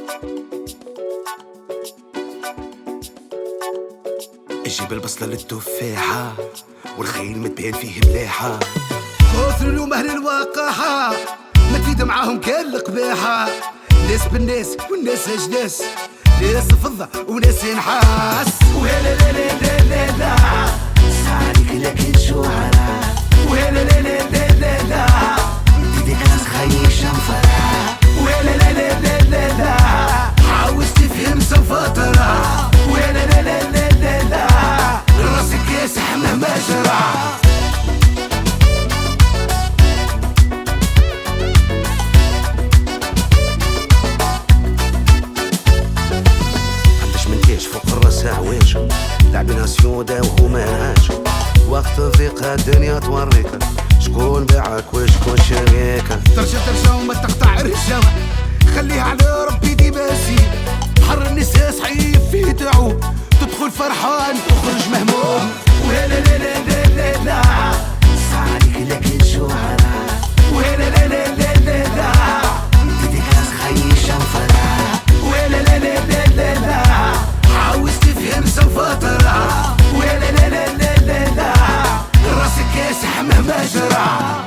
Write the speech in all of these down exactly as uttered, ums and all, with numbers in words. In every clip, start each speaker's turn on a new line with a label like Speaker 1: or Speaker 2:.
Speaker 1: جيب البصلة للتفاحة والخيل متبين فيه مليحة. كثر اليوم أهل الواقعة ما تفيد معاهم كان القباحة. ناس بالناس والناس أجناس، ناس فضة وناس نحاس. ولا لا لا لا لا لا صارك لكن شعراء. ولا لا لا لا لا لا تديك ناس خيشة مفرح. ولا لا لا لا لا لا عاوز تفهم سنفطرة. ولا لا لا لا لا لا راسك ياسح مهما جرى. فوق الراس عواج لعبينها سيودة وهماج. وقت الضيقة الدنيا توريك شكون باعك وشكون شريك. ترجع ترجع وما تقطع الرجاوة، خليها على ربي ديما زين. بحر النساء صحيح فيه تعوب، تدخل فرحان تخرج مهموم. ولا لا لا لا لا لا صارك لكن شعراء. ولا لا لا لا لا لا تديك ناس خيشة مفرح. ولا لا لا لا لا لا عاوز تفهم سنفطرة. ولا لا لا لا لا لا راسك ياسح مهما جرى.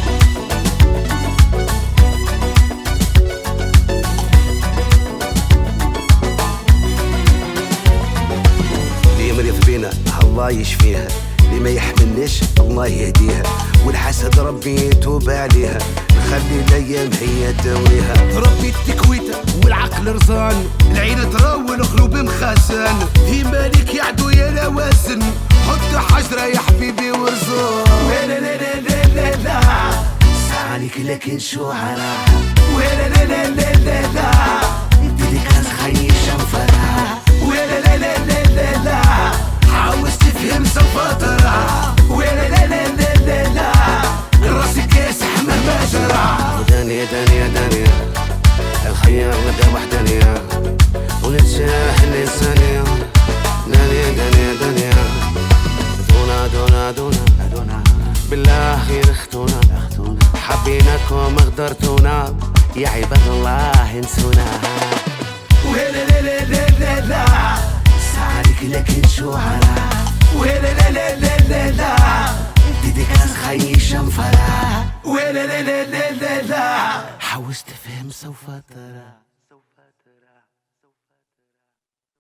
Speaker 1: اللي مريض بينا الله يشفيها، اللي ما يحملناش الله يهديها، والحسد ربي يتوب عليها، نخلي الايام هي تاويها. ربي التكويته والعقل رزان، العين تراوي القلوب مخاسن. في مالك يا عدو يا لوازن، حط حجره يا حبيبي ورزان. ولا لا لا لا لا لا صالك لكن شعراء. ولا لا لا لا لا لا تديك ناس خيشة مفرح. ولا لا لا لا لا لا عاوز تفهم سنفطرة. ولا لا لا لا لا لا راسك ياسح مهما جرى. دنيا دنيا دنيا الخيار نبدا وحدانية، ونتشاح الإنسانية. دنيا دنيا دنيا دونا دونا دونا دونا بالله خير اختونا. حبيناكم غدرتونا يا عباد الله انسونا. ولا لا لا لا لا لا صارك لكن شعراء. ولا لا لا لا لا لا تديك ناس خيشة مفرح. ولا لا لا لا لا لا حاوز تفهم سوف ترى.